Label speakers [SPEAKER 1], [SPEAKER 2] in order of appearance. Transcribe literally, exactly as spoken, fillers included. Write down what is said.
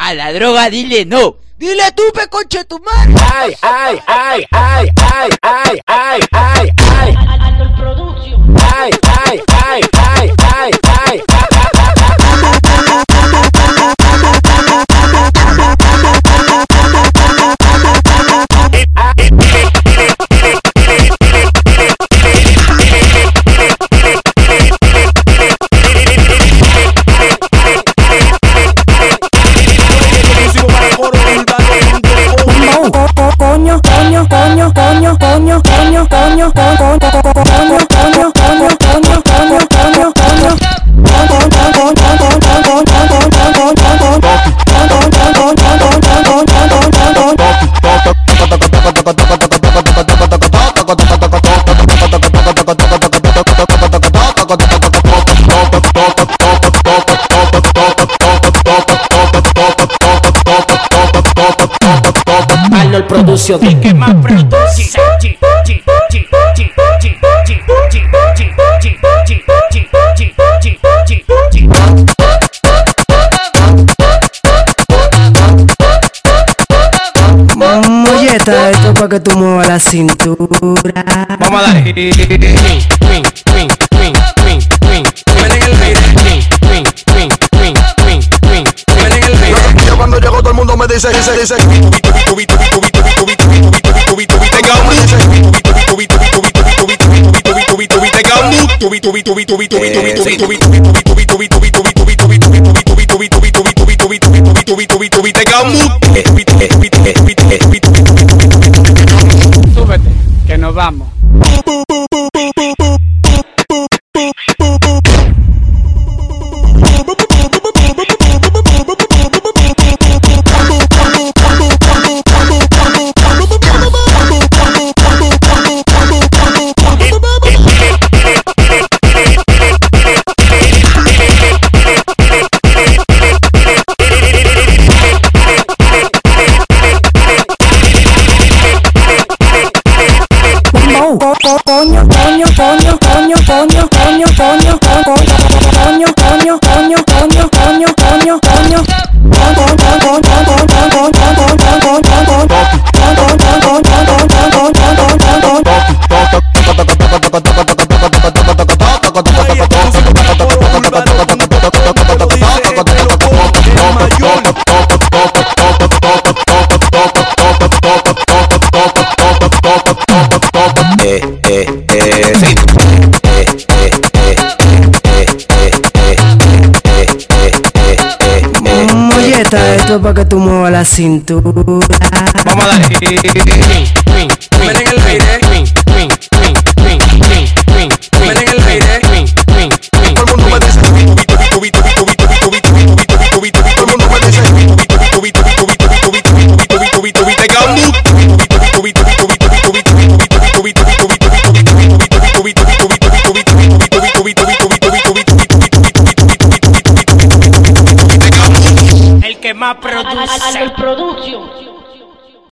[SPEAKER 1] A la droga dile no. Dile tú, pe conche tu madre.
[SPEAKER 2] Ay, ay, ay, ay, ay, ay, ay, ay, ay.
[SPEAKER 3] Alto el producción.
[SPEAKER 2] Ay, ay, ay, ay, ay, ay.
[SPEAKER 4] Coño, coño, coño, coño, coño, coño, coño, coño, coño, coño, coño, coño, coño, coño.
[SPEAKER 2] El producio de que más produce.
[SPEAKER 4] Molleta, esto pa' que tú muevas la cintura.
[SPEAKER 2] Vamos a darle. Queen, queen, queen, queen, queen, queen. Mueven el beat. Queen, queen, queen, queen, queen, queen. Mueven el beat.
[SPEAKER 5] Yo cuando llego todo el mundo me dice, dice, dice.
[SPEAKER 1] Súbete, que nos vamos.
[SPEAKER 4] Coño, coño, coño, coño, coño, coño, coño, coño, coño, coño, coño, coño, coño, coño. Molleta, esto es pa' que tú muevas la cintura.
[SPEAKER 2] Vamos a darle. Queen, queen, queen. Mueven el beat.